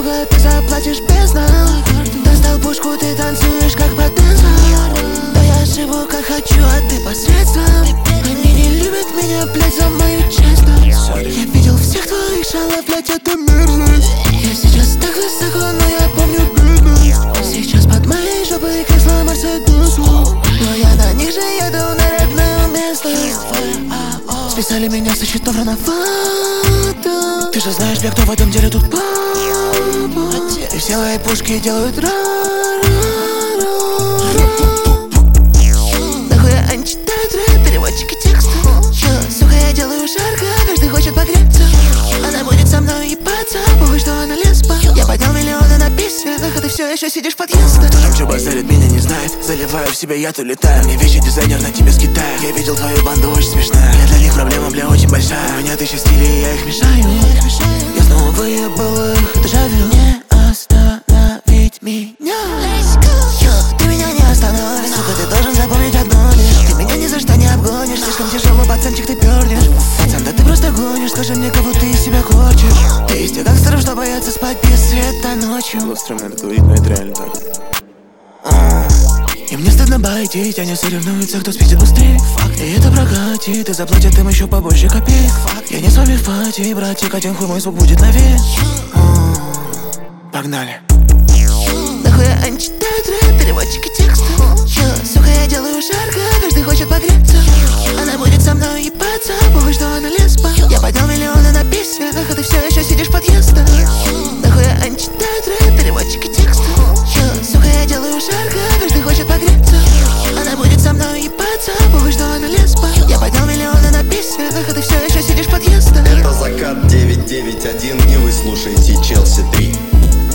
сука, ты заплатишь без нас. Достал пушку, ты танцуешь как по дэнсу. Да я живу как хочу, а ты посредством. Они не любят меня, блядь, за мою честность. Я видел всех твоих шалов, блядь, это мерзость. Я сейчас так высоко, но я помню бедность. Сейчас под моей жопой кресло Мерседесу, но я на них же еду на родное место. Списали меня со счетов рановато. Ты же знаешь, бля, кто в этом деле тут папа. И все мои пушки делают нахуя они читают рэп, переводчики текста. Сука, я делаю жарко, каждый хочет погреться. Она будет со мной ебаться, похуй, что она лесба. Я поднял миллионы на песнях, а ты все еще сидишь в подъезде. Там что базарит, меня не знает. Заливаю в себя яд, улетаю. Мне вещи дизайнер на тебе с Китая. Я видел твою банду, очень смешная. Я для них проблема, бля, очень большая. У меня 1000 стилей, я их мешаю. Я снова выебал их, дежавю. Не остановить меня. Ты меня не остановишь. Сука, ты должен запомнить одно лишь. Ты меня ни за что не обгонишь. Слишком тяжело, пацанчик, ты пернешь. Пацан, да ты просто гонишь. Скажи мне, кого ты из себя хочешь. Ты из тех гангстеров, что боятся спать без света ночью. Было странно это говорить, но это реально так. И мне стыдно байтить, они соревнуются, кто спиздит быстрее. И это прокатит, и заплатят им еще побольше копеек. Я не с вами в пати, братик, один хуй мой звук будет на вес. Погнали. Нахуя они читают рэп, переводчики текста. Сука, я делаю жарко, каждый хочет погреться. Она будет со мной ебаться, похуй, что она лесба. Я поднял миллионы на песнях, а ты все еще сидишь в подъезде. Нахуя они читают рэп, переводчики текста. Сука, я делаю жарко, каждый хочет погреться. Она будет со мной ебаться, похуй, что она лесба. Я поднял миллионы на песнях, а ты все еще сидишь в подъезде. Это Закат 991, и вы слушаете Челси 3.